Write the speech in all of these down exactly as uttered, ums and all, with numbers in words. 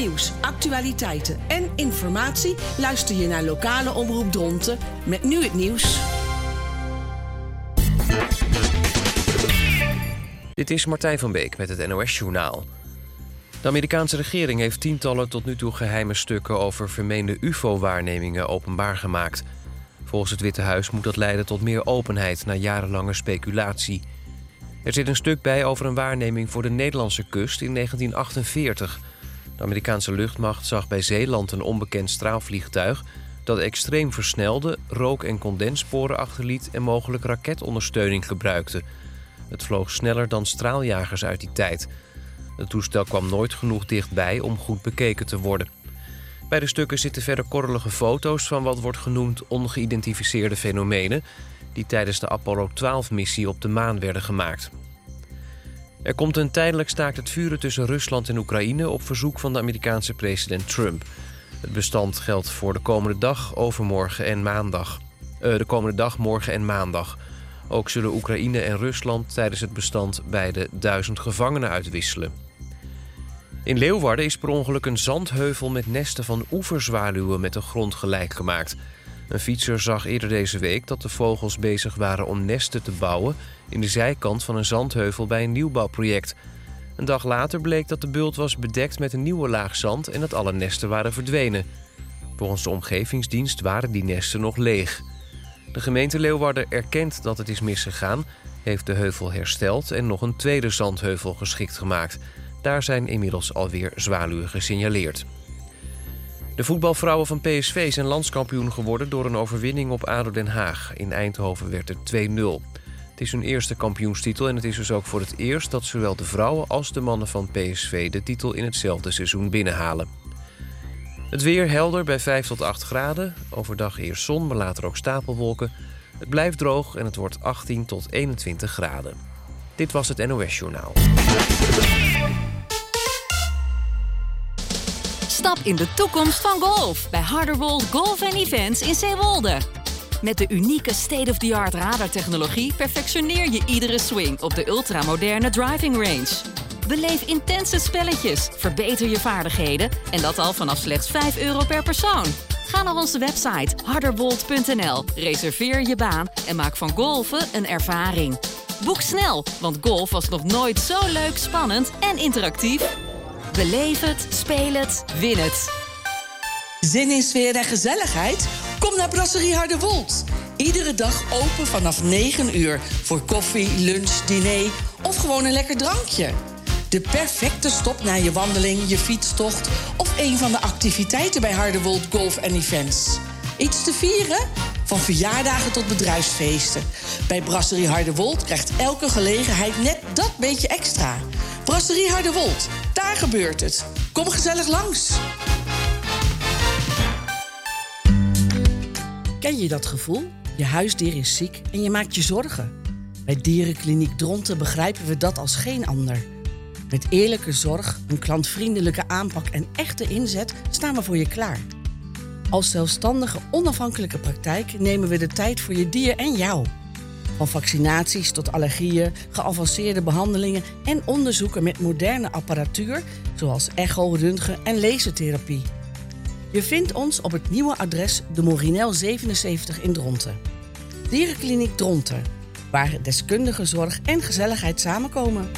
nieuws, actualiteiten en informatie luister je naar lokale Omroep Dronten met nu het nieuws. Dit is Martijn van Beek met het N O S-journaal. De Amerikaanse regering heeft tientallen tot nu toe geheime stukken over vermeende U F O-waarnemingen openbaar gemaakt. Volgens het Witte Huis moet dat leiden tot meer openheid na jarenlange speculatie. Er zit een stuk bij over een waarneming voor de Nederlandse kust in negentien achtenveertig. De Amerikaanse luchtmacht zag bij Zeeland een onbekend straalvliegtuig dat extreem versnelde, rook- en condenssporen achterliet en mogelijk raketondersteuning gebruikte. Het vloog sneller dan straaljagers uit die tijd. Het toestel kwam nooit genoeg dichtbij om goed bekeken te worden. Bij de stukken zitten verder korrelige foto's van wat wordt genoemd ongeïdentificeerde fenomenen die tijdens de Apollo twaalf-missie op de maan werden gemaakt. Er komt een tijdelijk staakt het vuren tussen Rusland en Oekraïne op verzoek van de Amerikaanse president Trump. Het bestand geldt voor de komende dag, overmorgen en maandag. Uh, de komende dag, morgen en maandag. Ook zullen Oekraïne en Rusland tijdens het bestand beide duizend gevangenen uitwisselen. In Leeuwarden is per ongeluk een zandheuvel met nesten van oeverzwaluwen met de grond gelijk gemaakt. Een fietser zag eerder deze week dat de vogels bezig waren om nesten te bouwen in de zijkant van een zandheuvel bij een nieuwbouwproject. Een dag later bleek dat de bult was bedekt met een nieuwe laag zand en dat alle nesten waren verdwenen. Volgens de omgevingsdienst waren die nesten nog leeg. De gemeente Leeuwarden erkent dat het is misgegaan, heeft de heuvel hersteld en nog een tweede zandheuvel geschikt gemaakt. Daar zijn inmiddels alweer zwaluwen gesignaleerd. De voetbalvrouwen van P S V zijn landskampioen geworden door een overwinning op A D O Den Haag. In Eindhoven werd het twee nul. Het is hun eerste kampioenstitel en het is dus ook voor het eerst dat zowel de vrouwen als de mannen van P S V de titel in hetzelfde seizoen binnenhalen. Het weer helder bij vijf tot acht graden. Overdag eerst zon, maar later ook stapelwolken. Het blijft droog en het wordt achttien tot eenentwintig graden. Dit was het N O S-journaal. Stap in de toekomst van golf bij Harderwold Golf en Events in Zeewolde. Met de unieke state-of-the-art radartechnologie perfectioneer je iedere swing op de ultramoderne driving range. Beleef intense spelletjes, verbeter je vaardigheden en dat al vanaf slechts vijf euro per persoon. Ga naar onze website harderwold punt n l, reserveer je baan en maak van golfen een ervaring. Boek snel, want golf was nog nooit zo leuk, spannend en interactief. Beleef het, speel het, win het. Zin in sfeer en gezelligheid? Kom naar Brasserie Harderwold. Iedere dag open vanaf negen uur voor koffie, lunch, diner of gewoon een lekker drankje. De perfecte stop na je wandeling, je fietstocht of een van de activiteiten bij Harderwold Golf en Events. Iets te vieren? Van verjaardagen tot bedrijfsfeesten. Bij Brasserie Harderwold krijgt elke gelegenheid net dat beetje extra. Brasserie Harderwold, daar gebeurt het. Kom gezellig langs. Ken je dat gevoel? Je huisdier is ziek en je maakt je zorgen. Bij Dierenkliniek Dronten begrijpen we dat als geen ander. Met eerlijke zorg, een klantvriendelijke aanpak en echte inzet staan we voor je klaar. Als zelfstandige, onafhankelijke praktijk nemen we de tijd voor je dier en jou. Van vaccinaties tot allergieën, geavanceerde behandelingen en onderzoeken met moderne apparatuur, zoals echo, röntgen en lasertherapie. Je vindt ons op het nieuwe adres de Morinel zevenenzeventig in Dronten. Dierenkliniek Dronten, waar deskundige zorg en gezelligheid samenkomen.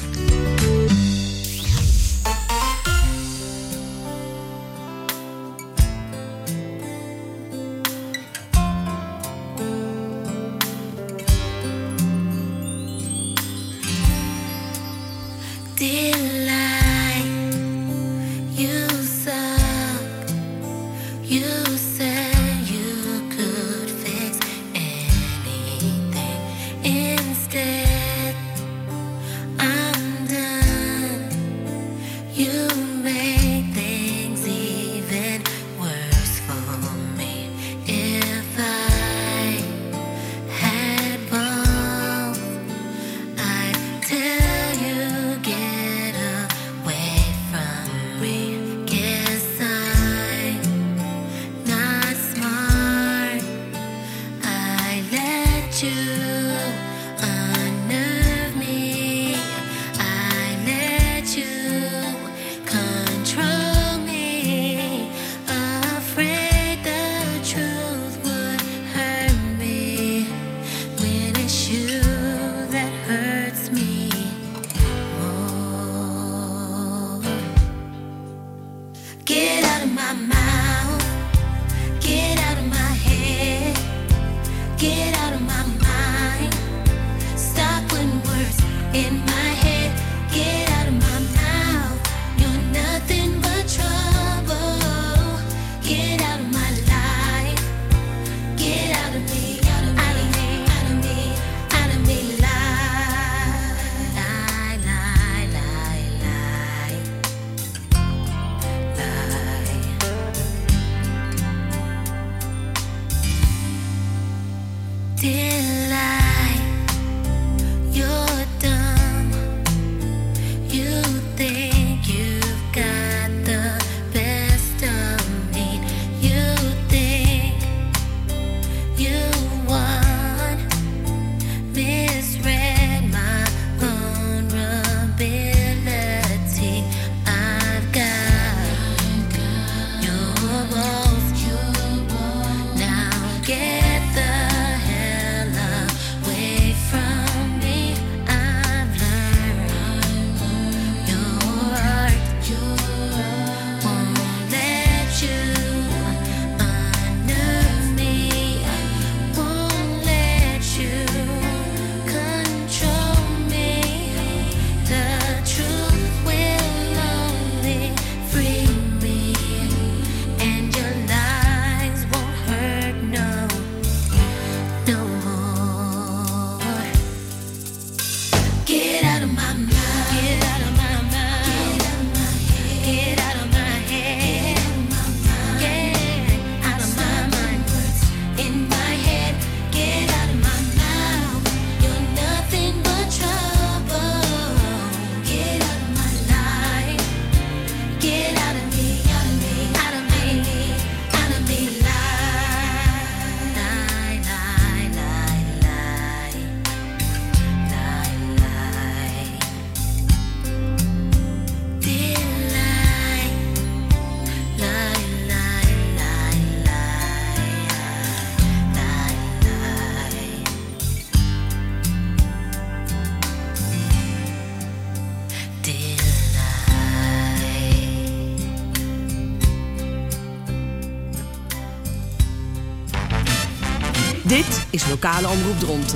Dit is Lokale Omroep Dronten.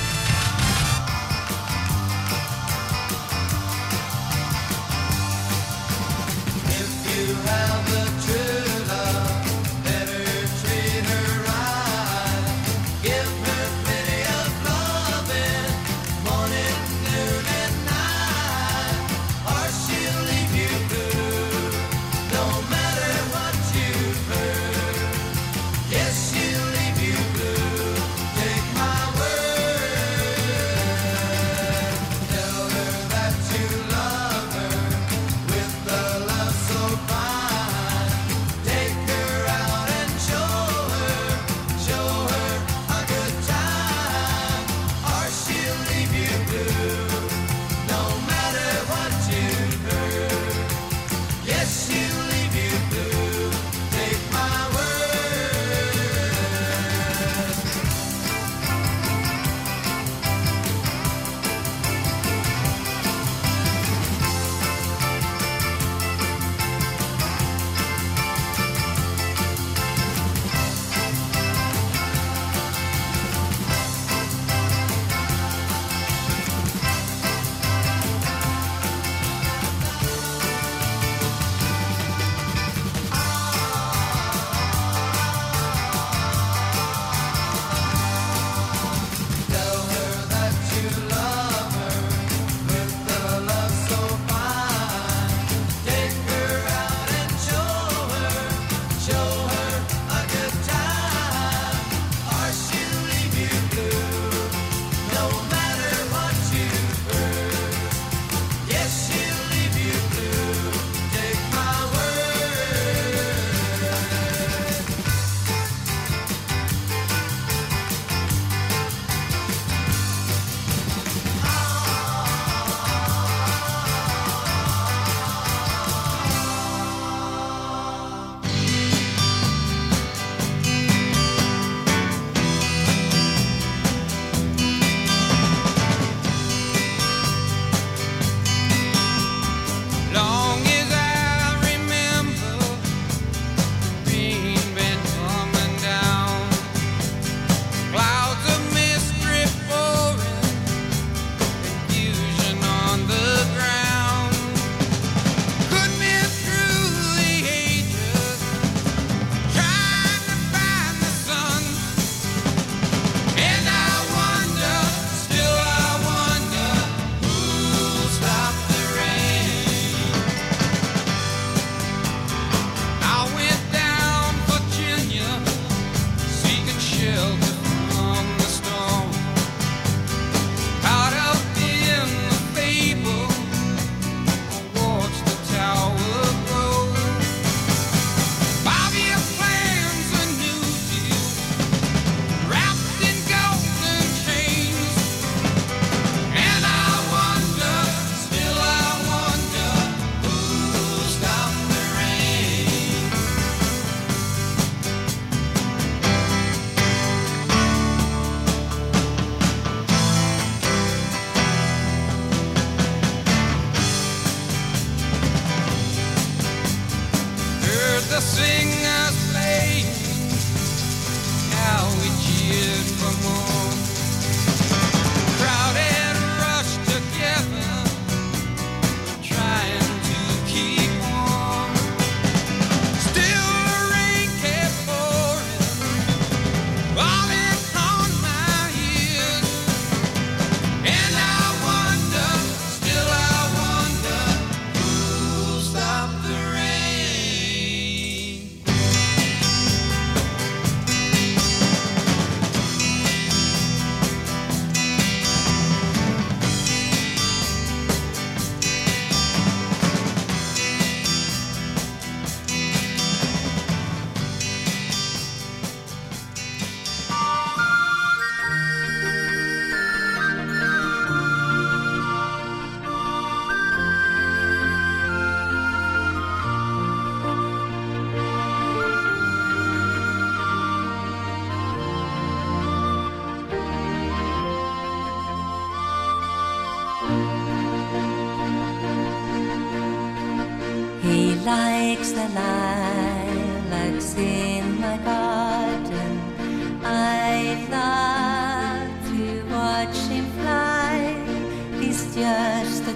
likes the lilacs in my garden. I fly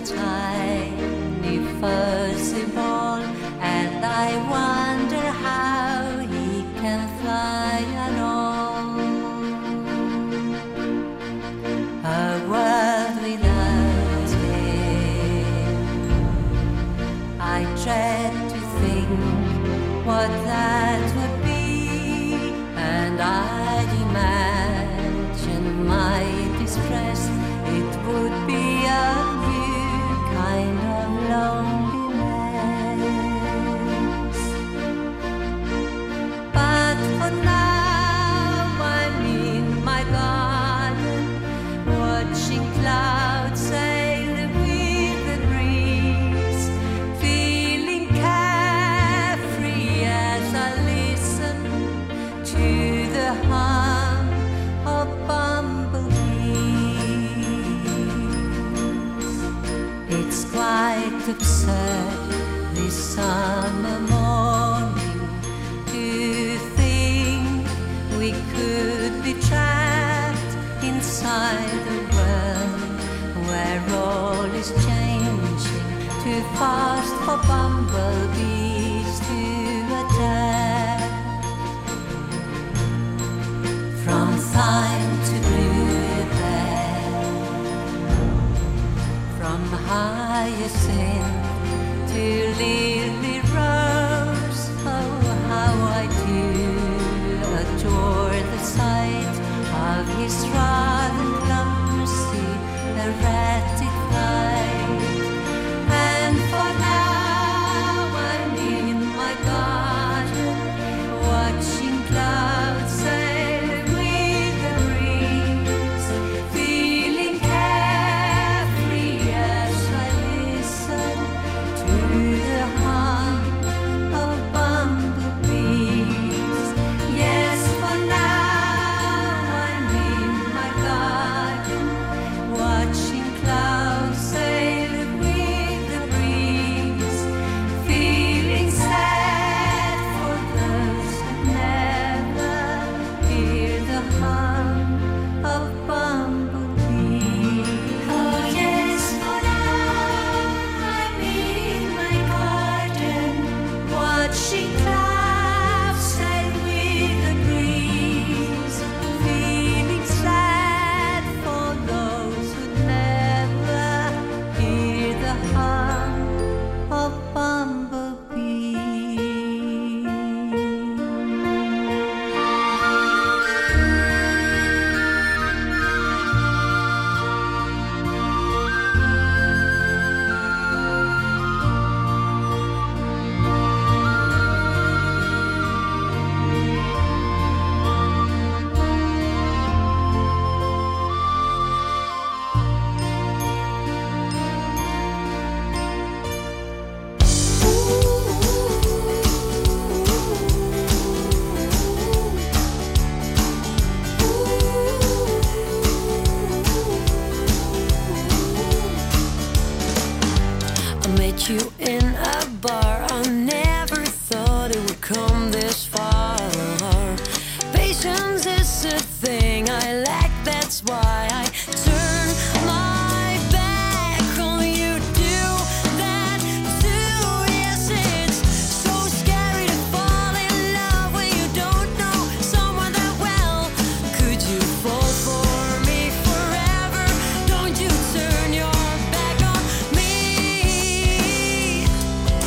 tiny fuzzy ball, and I wonder how he can fly at all. A world without him, I dread to think what that would be, and I'd imagine my distress. It would be a new kind of loneliness. But for now I'm in my garden, watching clouds sail with the breeze, feeling carefree as I listen to the hum of bumblebees. It's quite absurd this summer morning to think we could be trapped inside a world where all is changing too fast for bumblebees to attack. From thyme to bluebell, from hyacinth to lily rose, oh how I do adore the sight of his rather clumsy erratic flight. And for now I'm in my garden, watching clouds sail with the breeze, feeling carefree as I listen to the hum of bumblebees. Yes, for now I'm in my garden, watching clouds sail with the breeze, feeling sad for those who never hear the hum of bumblebees. Oh yes, for now I'm in my garden, watching clouds sail with the breeze, feeling sad for those who never hear the hum of bumblebees. I met you in a bar. I never thought it would come this far. Patience is a thing I lack, that's why I turn my back on you. Do that too. Yes, it's so scary to fall in love when you don't know someone that well. Could you fall for me forever? Don't you turn your back on me.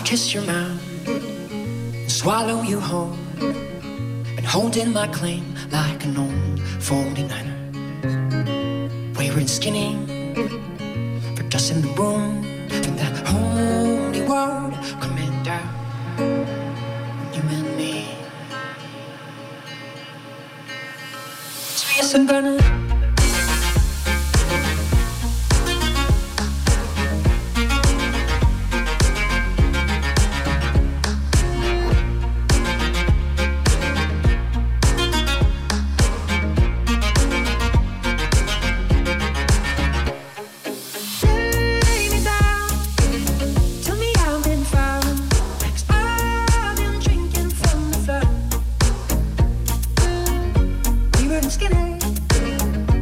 kiss your mouth and swallow you whole, and hold in my claim like an old forty-niner. Wayward and skinny, for dust in the room, from that holy word coming down on you and me. So yes, I'm gonna skinny,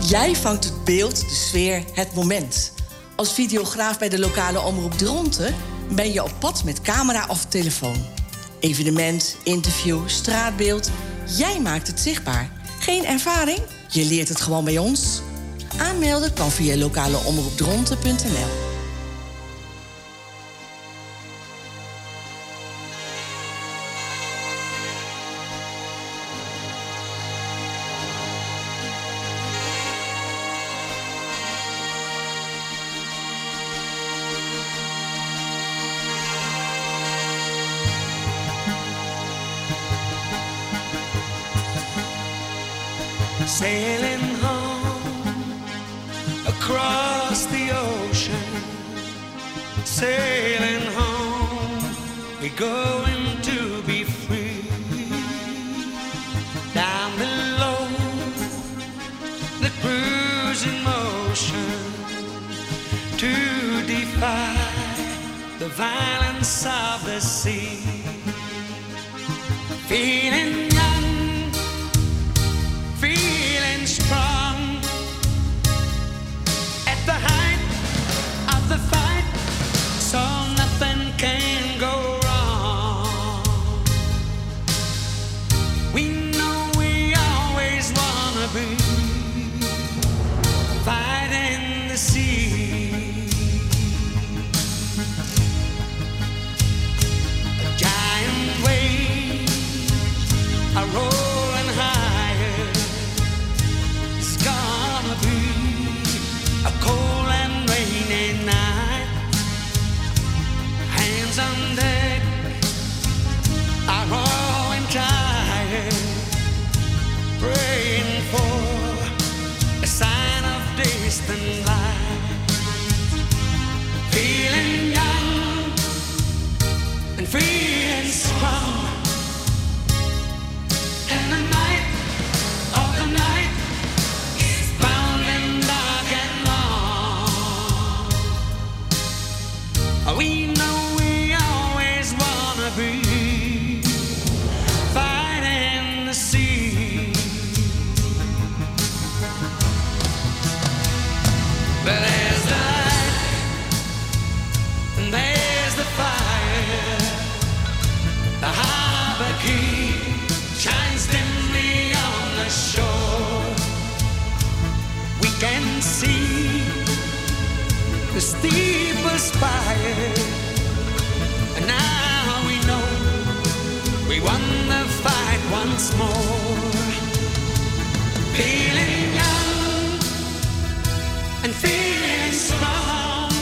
Jij vangt het beeld, de sfeer, het moment. Als videograaf bij de lokale omroep Dronten ben je op pad met camera of telefoon. Evenement, interview, straatbeeld. Jij maakt het zichtbaar. Geen ervaring? Je leert het gewoon bij ons. Aanmelden kan via lokaleomroepdronten punt n l. Sailing home across the ocean, sailing home, we're going to be free. Down below, the cruising motion, to defy the violence of the sea. Feeling young, feeling strong, at the height of the fight, so nothing can go wrong. We know we always wanna be fighting the sea. A giant wave, a rolling higher. It's gonna be a cold and rainy night. Hands on deck are growing tired, praying for a sign of distant light. Feeling young and feeling strong, and the night of the night is bound and dark and long. We know we always wanna be fighting the sea. But there's the light and there's the fire. The harbor key shines dimly on the shore. We can see the steeple spire, and now we know we won the fight once more. Feeling young and feeling strong,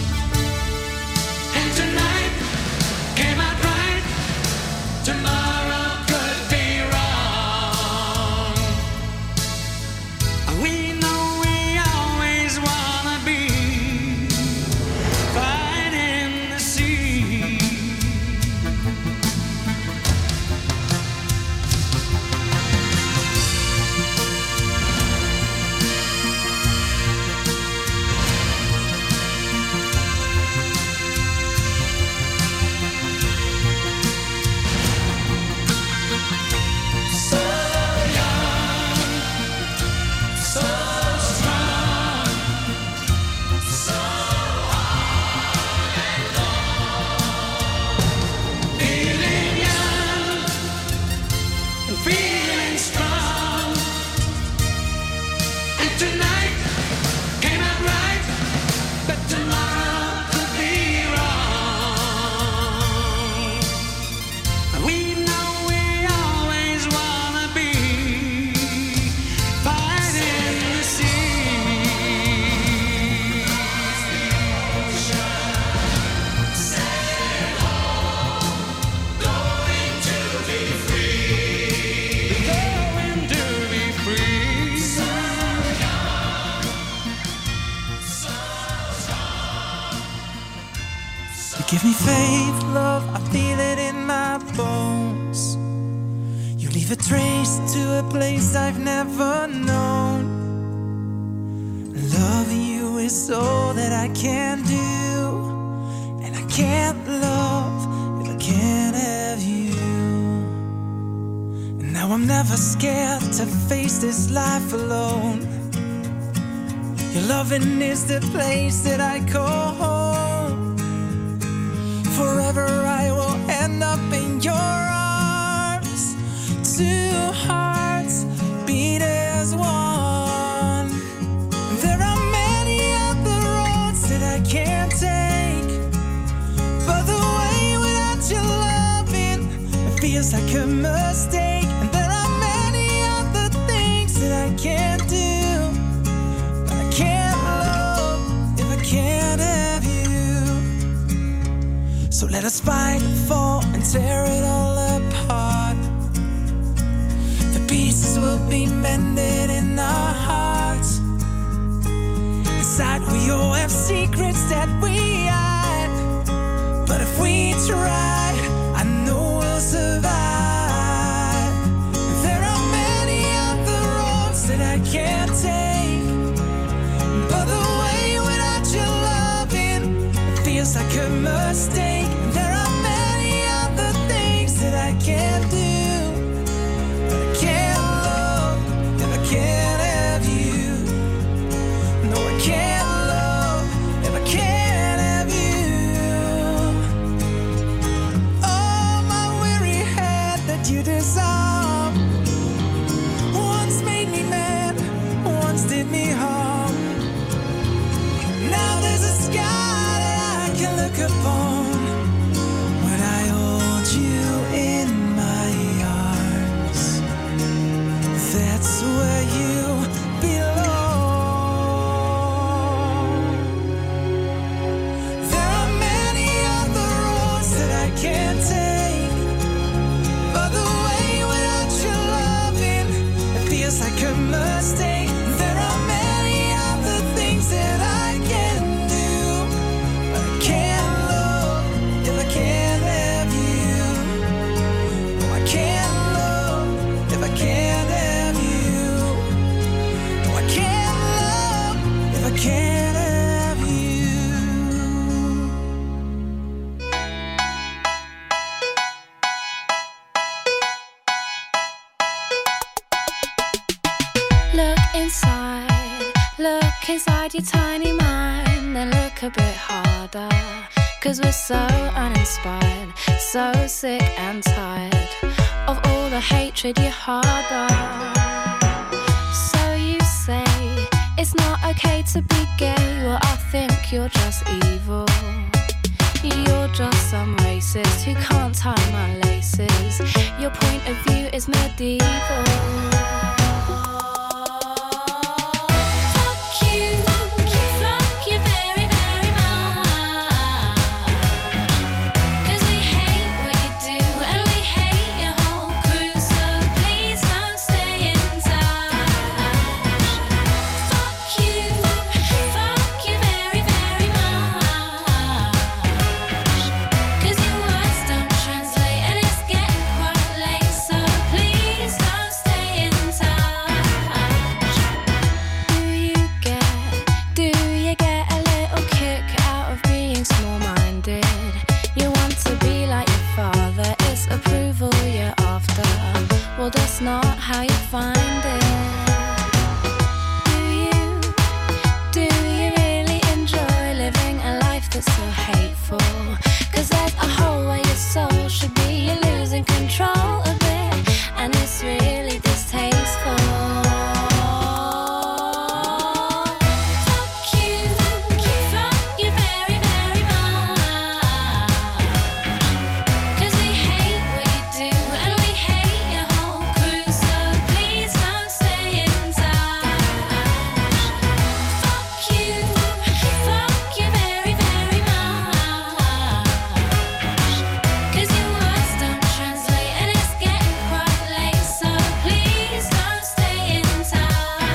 and tonight came out right. Tomorrow could be wrong. We know we always wanna be fighting the sea. So young, so strong, so hard and long. Feeling young and feeling strong, and tonight came out right, but tomorrow could be wrong. We know we always wanna be fighting the sea. Sailing home, going to be free. Going to be free. So young, so strong. You give me faith, love, I feel it in my bones. You leave a trace to a place I've never known. Loving you is all that I can do, and I can't love if I can't have you. And now I'm never scared to face this life alone. Your loving is the place that I call home. Forever I will end up in your arms. Two hearts beat as one. There are many other roads that I can't take, but the way without your loving, it feels like a mistake. And there are many other things that I can't do. I can't love if I can't have you. So let us fight and fall and tear it all apart. The pieces will be mended in our hearts. Inside we all have secrets that we hide, but if we try, I know we'll survive. There are many other roads that I can't take, but the way without your loving, it feels like a mistake. There are many other things that I can't do, but I can't love if I can't have you. No, I can't love if I can't have you. Oh, my weary head that you disarm once made me mad, once did me harm. Now there's a sky that I can look upon when I hold you in my arms. That's where you belong. There are many other roads that I can't take, but the way without your loving, it feels like a mistake. There are many other things that I can do, but I can't love if I can't have you. No, I can't love if I can't have you. No, I can't love if I can't have you. Look inside, look inside your tiny mind, then look a bit harder. Cause we're so uninspired, so sick and tired of all the hatred you harbor. So you say it's not okay to be gay, well I think you're just evil. You're just some racist who can't tie my laces. Your point of view is medieval. Fuck you, fuck you very, very much. 'Cause we hate what you do and we hate your whole crew, so please don't stay in touch. Fuck you, fuck you very, very much. 'Cause your words don't translate and it's getting quite late, so please don't stay in touch. Do you get, do you get a little kick out of being small-minded? You want to be like your father, it's approval you're after. Well, that's not how you find it. Do you, do you really enjoy living a life that's so hateful? 'Cause there's a hole where your soul should be, you're losing control of it, and it's really distasteful. Fuck you, fuck you very, very much. 'Cause we hate what you do and we hate your whole crew, so please don't stay in touch. Fuck you, fuck you very, very much. 'Cause your words don't translate and it's getting quite late, so please don't stay in touch.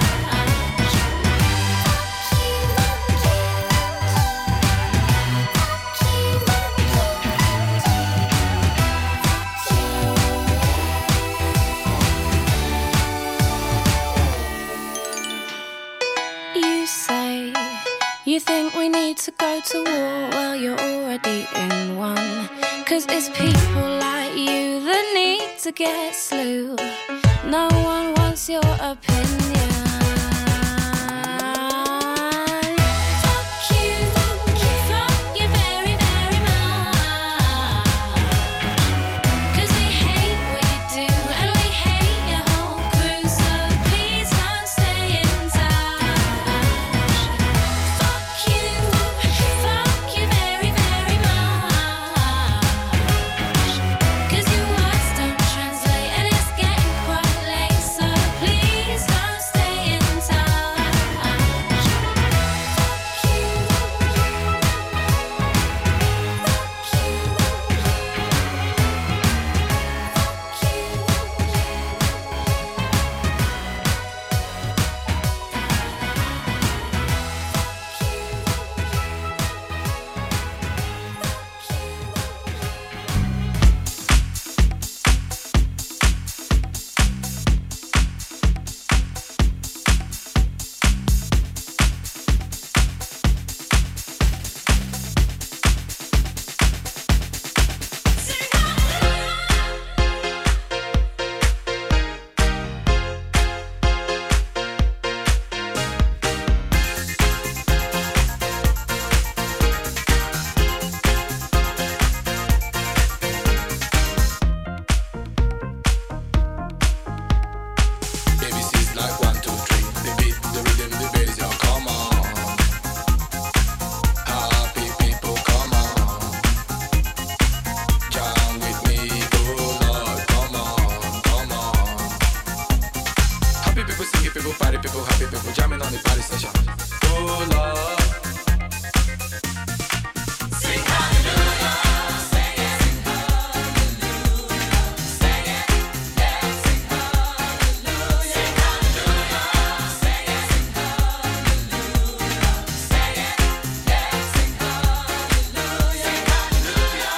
You say you think we need to go to war, well you're already in one. 'Cause it's people like you that need to get slew. No one wants your opinion. people, party people, happy people, jamming on the party session. Oh Lord. Sing hallelujah, sing it. Sing hallelujah, sing it. Yeah, sing hallelujah, sing hallelujah, sing it. Sing hallelujah, sing it. Yeah, sing hallelujah, sing hallelujah.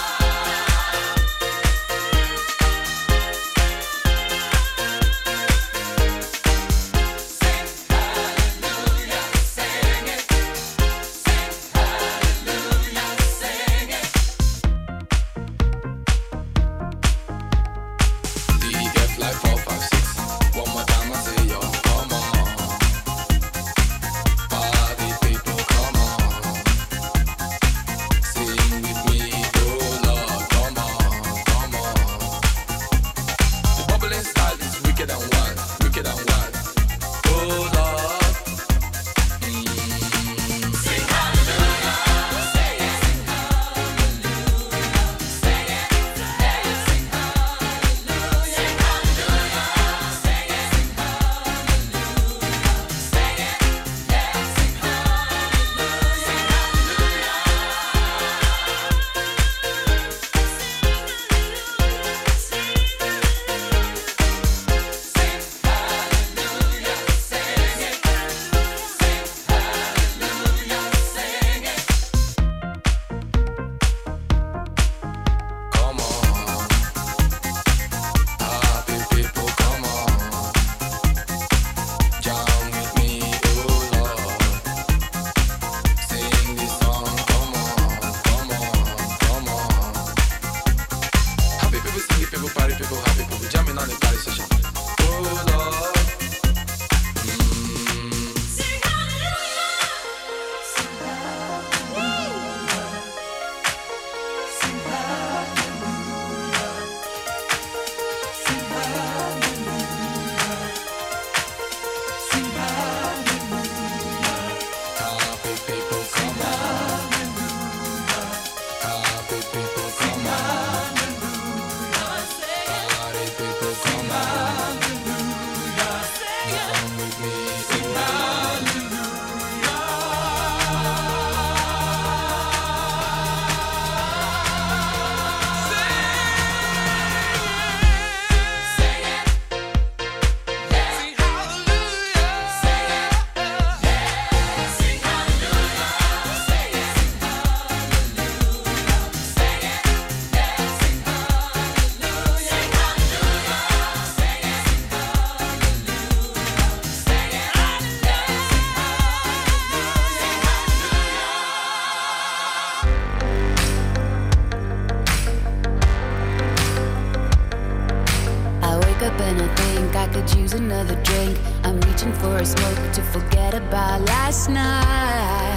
Another drink. I'm reaching for a smoke to forget about last night.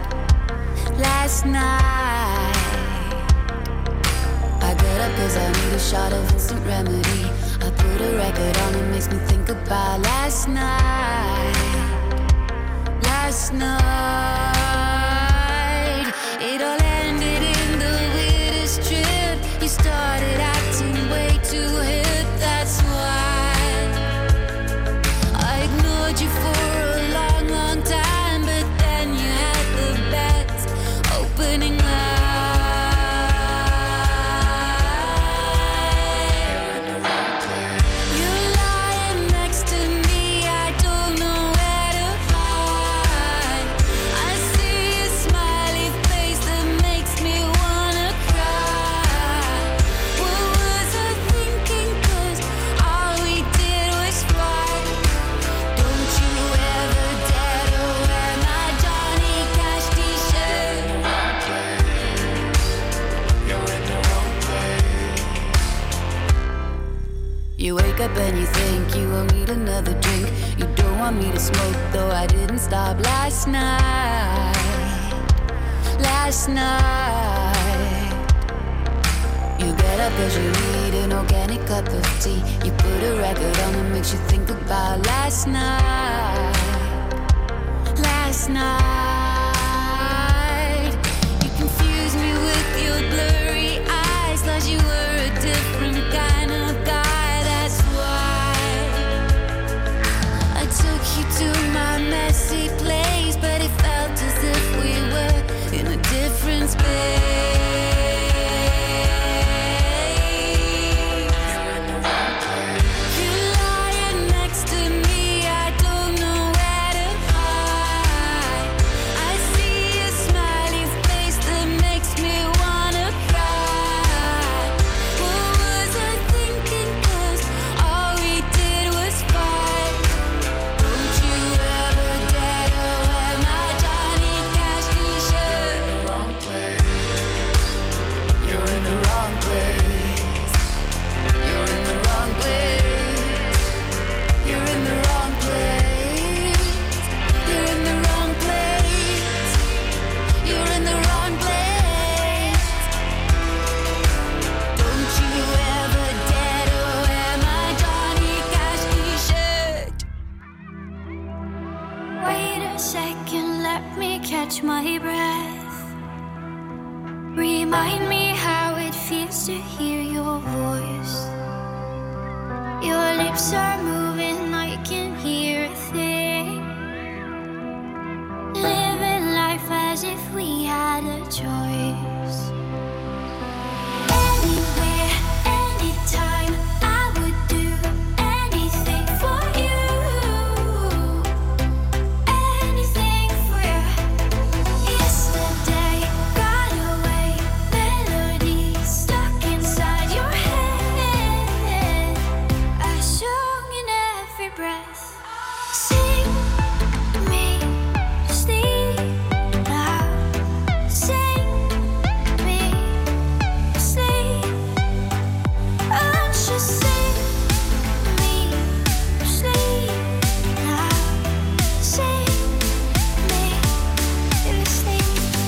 Last night I get up cause I need a shot of instant remedy. I put a record on, it makes me think about last night. Last night it all ended in the weirdest trip. You started acting way too hip, that's why you for a long, long time, but then you had the best opening line. You're lying next to me, I don't know where to hide. I see a smiley face that makes me wanna cry. What was I thinking? 'Cause all we did was fight. Don't you ever dare to wear my Johnny Cash t-shirt. You're in the wrong place. You wake up and you think you won't need another drink. You don't want me to smoke, though I didn't stop last night. Last night you get up cause you need an organic cup of tea. You put a record on that makes you think about last night. Last night you confuse me with your blurry eyes. Thought you were a different kind of guy, that's why I took lips are moving, I can hear a thing. Living life as if we had a choice. Anywhere, anytime, I would do anything for you. Anything for you. Yesterday got away, melody stuck inside your head. I sung in every breath. Sing me sleep now. Sing me sleep. Won't you sing me sleep now? Sing me sleep.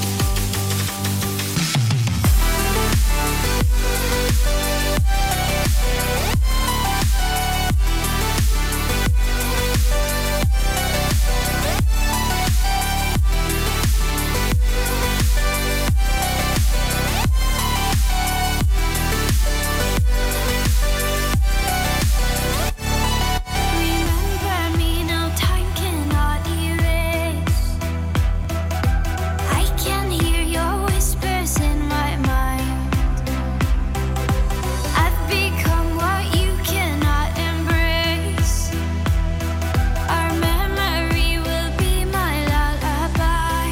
Remember me now, time cannot erase. I can hear your whispers in my mind. I've become what you cannot embrace. Our memory will be my lullaby.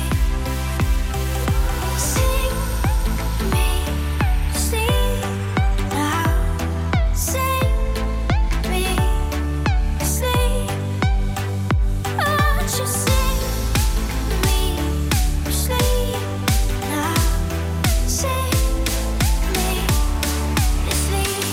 Sing me sleep now. Sing me sleep. Won't you sing me sleep now? Sing me sleep.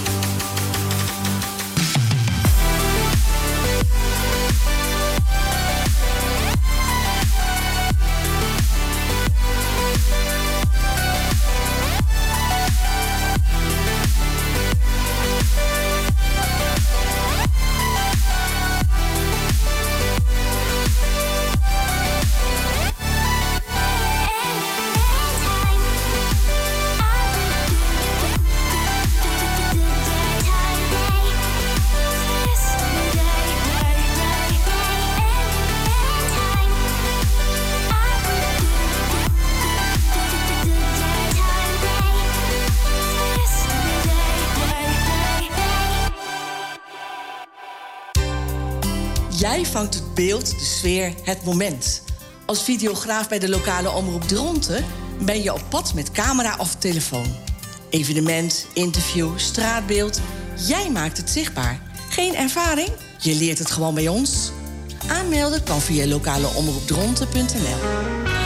Jij vangt het beeld, de sfeer, het moment. Als videograaf bij de lokale omroep Dronten ben je op pad met camera of telefoon. Evenement, interview, straatbeeld. Jij maakt het zichtbaar. Geen ervaring? Je leert het gewoon bij ons. Aanmelden kan via lokaleomroepdronten punt n l.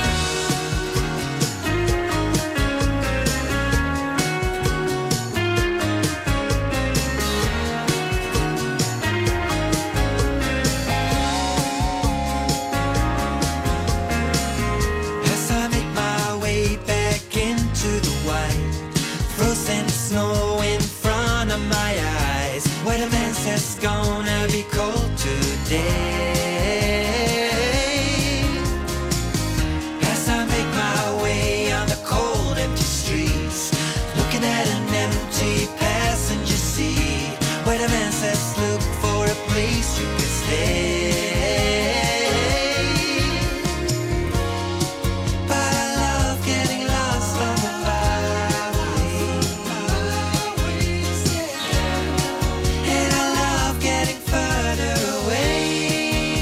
As I make my way back into the white, frozen snow in front of my eyes. Where the man says gonna be cold today. As I make my way on the cold, empty streets, looking at an empty passenger seat. Where the man says look for a place you can stay. But I love getting lost on the byways. And I love getting further away.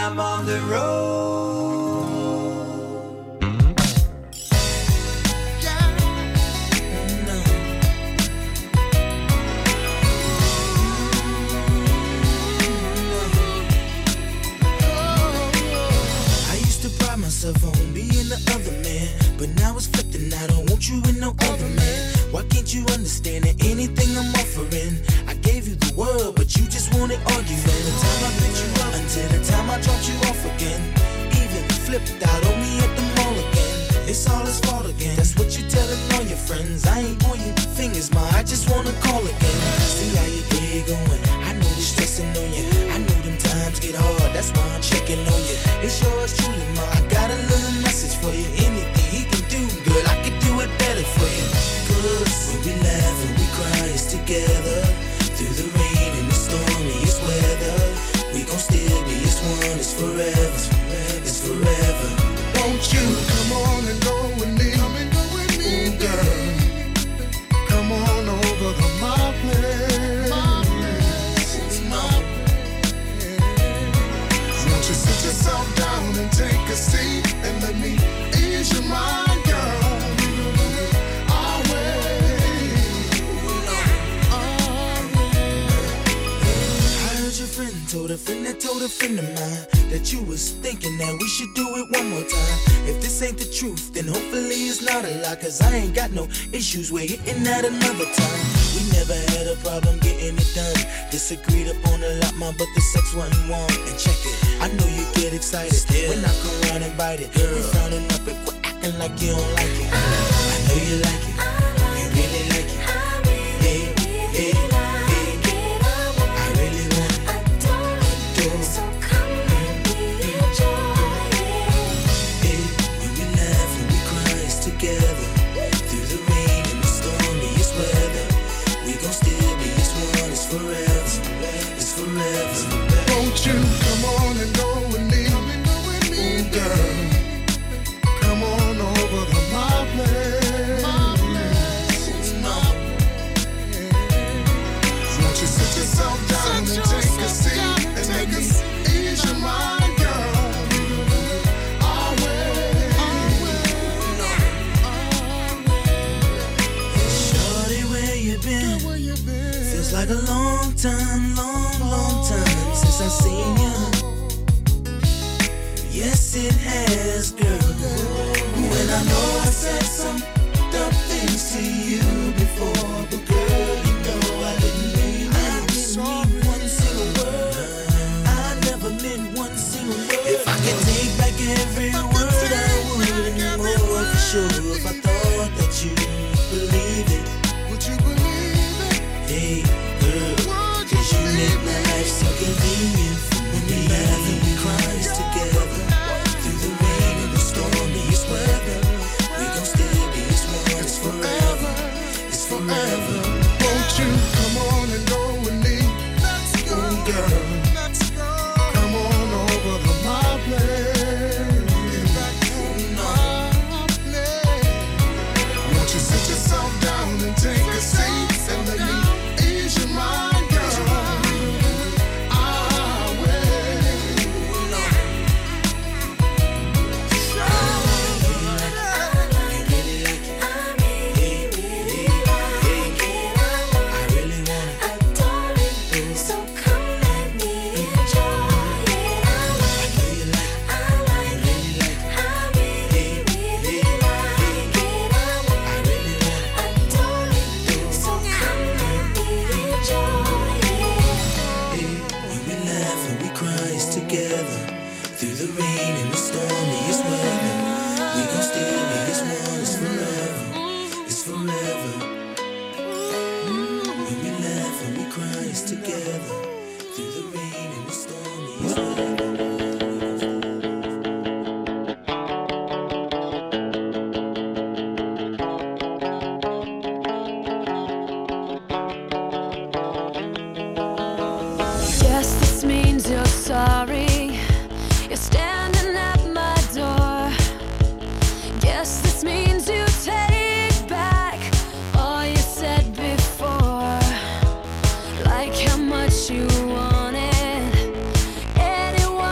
I'm on the road. I used to pride myself on being the other man, but now it's flipped and I don't want you with no other man. Why can't you understand that anything I'm offering? I gave you the world, but you just wanted argument. From the time I picked you up until the time I dropped you off again. Even flipped out on me at the mall again. It's all his fault again. That's what you telling all your friends. I ain't pointing fingers, ma, I just wanna call again. See how your day going. I know you're stressing on you. I know them times get hard, that's why I'm checking on you. It's yours truly, ma, I got a little message for you. Anything he can do, girl, I could do it better for you. Cause when we laugh and we cry, it's together. Through the rain and the stormiest weather, we gon' still be as one, it's forever, it's forever. Won't you come on and go with me? Come and go with me, ooh, girl. Come on over to my place. My place. My place. Won't you sit yourself down and take a seat and let me ease your mind, girl? I'll wait. I heard your friend told a friend that told a friend of mine that you was thinking that we should do it one more time. If this ain't the truth, then hopefully it's not a lie. Cause I ain't got no issues with hitting that another time. We never had a problem getting it done. Disagreed upon a lot, ma, but the sex wasn't warm. And check it, I know you get excited Still. when I come around and bite it. Girl, you frowning up and quit acting like you don't like it. I know you like it, you really like it. Hey, hey, hey, I really want it. So come let me enjoy it. Hey, when we laugh and we cry, it's together. Through the rain and the stormiest weather, we gon' still be as one. It's forever, it's forever. Won't you come on and go with me? Ooh, girl. Come on over to my place. My place. My place. Won't you sit yourself down and take a seat and let me ease your mind, girl? I'll wait. Shorty, where you been? Feels like a long time, long, long time since I seen you. Yes, it has, girl. When I know I said some dumb things to you before, but girl, you know I didn't mean it. I didn't mean one single word. I never meant one single word. If I could take back every word, I would. And more for sure if I thought that you believe it. Would you believe it? Hey, girl, cause you make my life so convenient for me. When we laugh and we cry, it's together. Through the rain and the stormiest weather, we gon' still be as one. It's forever, it's forever. Won't you come on and go with me? Let's go, ooh, girl. Let's go. Come on over to my place. Get back to my place. Won't you sit yourself down and take a seat and let me ease your mind, girl? I'll wait. So come let me enjoy it. I like it. I like it. I really, really like it. I adore it. So come let me enjoy it. When we laugh and we cry, it's together. Through the rain and the stormiest weather, we gon' still be as one. It's forever, it's forever. When we laugh and we cry, it's together. Through the rain and the stormiest weather. Yes, this means you're sorry. You're standing at my door. Yes, this means you take back all you said before. Like how much you wanted. Anyone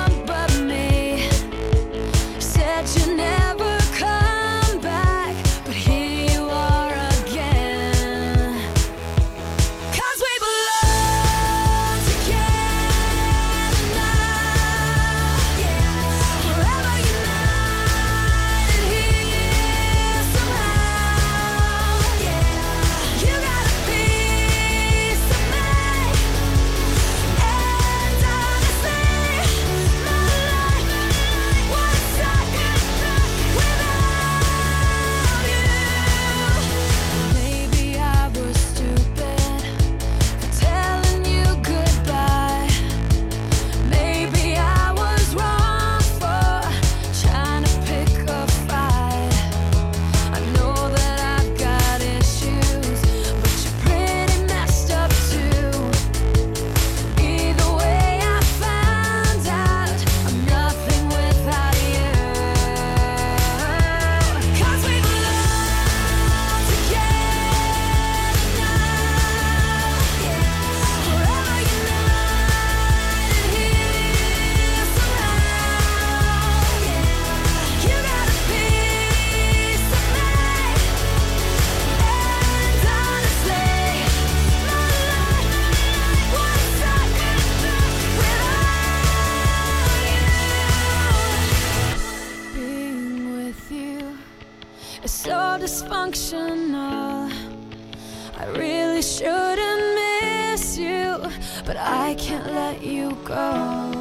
dysfunctional. I really shouldn't miss you, but I can't let you go.